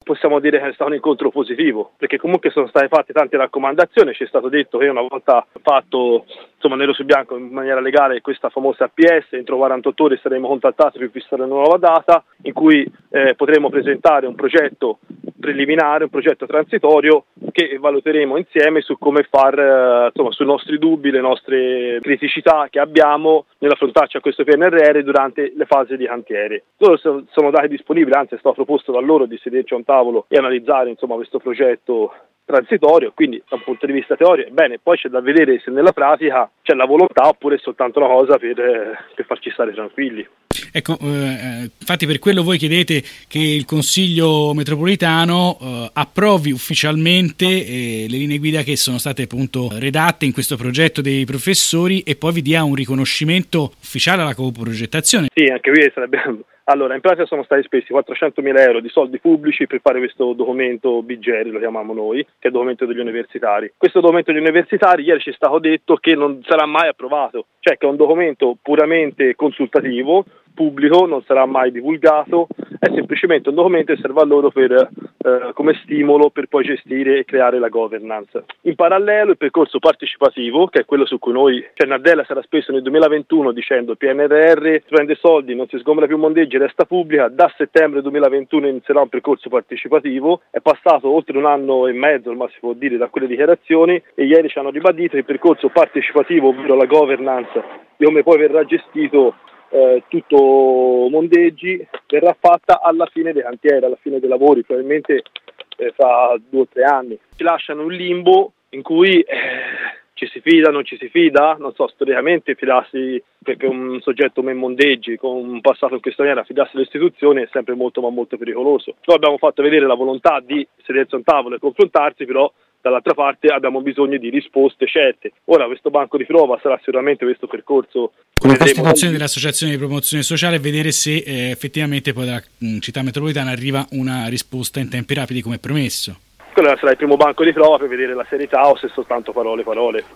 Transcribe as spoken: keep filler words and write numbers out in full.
possiamo dire che è stato un incontro positivo, perché comunque sono state fatte tante raccomandazioni, ci è stato detto che una volta fatto insomma nero su bianco in maniera legale questa famosa A P S, entro quarantotto ore saremo contattati per fissare una nuova data in cui eh, potremo presentare un progetto preliminare, un progetto transitorio che valuteremo insieme su come far, eh, insomma, sui nostri dubbi, le nostre criticità che abbiamo nell'affrontarci a questo P N R R durante le fasi di cantiere. Loro sono, sono dati disponibili, anzi è stato proposto da loro di sederci a un tavolo e analizzare insomma questo progetto transitorio, quindi da un punto di vista teorico, bene, poi c'è da vedere se nella pratica c'è la volontà oppure è soltanto una cosa per, eh, per farci stare tranquilli. Ecco, eh, infatti per quello voi chiedete che il Consiglio metropolitano eh, approvi ufficialmente eh, le linee guida che sono state appunto redatte in questo progetto dei professori e poi vi dia un riconoscimento ufficiale alla coprogettazione. Sì, anche qui sarebbe... Allora, in pratica sono stati spesi quattrocentomila euro di soldi pubblici per fare questo documento B G R, lo chiamiamo noi, che è il documento degli universitari. Questo documento degli universitari ieri ci è stato detto che non sarà mai approvato, cioè che è un documento puramente consultativo, pubblico, non sarà mai divulgato, è semplicemente un documento che serve a loro per, eh, come stimolo per poi gestire e creare la governance. In parallelo il percorso partecipativo, che è quello su cui noi, cioè Nardella sarà speso nel duemilaventuno dicendo P N R R, prende soldi, non si sgombra più mondeggi, resta pubblica, da settembre duemilaventuno inizierà un percorso partecipativo, è passato oltre un anno e mezzo, ormai si può dire, da quelle dichiarazioni e ieri ci hanno ribadito che il percorso partecipativo, ovvero la governance di come poi verrà gestito Eh, tutto Mondeggi, verrà fatta alla fine dei cantieri, alla fine dei lavori, probabilmente eh, fra due o tre anni. Ci lasciano un limbo in cui eh, ci si fida, non ci si fida, non so, storicamente fidarsi per, per un soggetto come Mondeggi con un passato in questa maniera, fidarsi delle istituzioni è sempre molto ma molto pericoloso. Noi abbiamo fatto vedere la volontà di sedersi a un tavolo e confrontarsi, però dall'altra parte abbiamo bisogno di risposte certe. Ora questo banco di prova sarà sicuramente questo percorso. Con la costituzione dell'associazione di promozione sociale e vedere se eh, effettivamente poi dalla città metropolitana arriva una risposta in tempi rapidi come promesso. Quello sarà il primo banco di prova per vedere la serietà o se soltanto parole parole.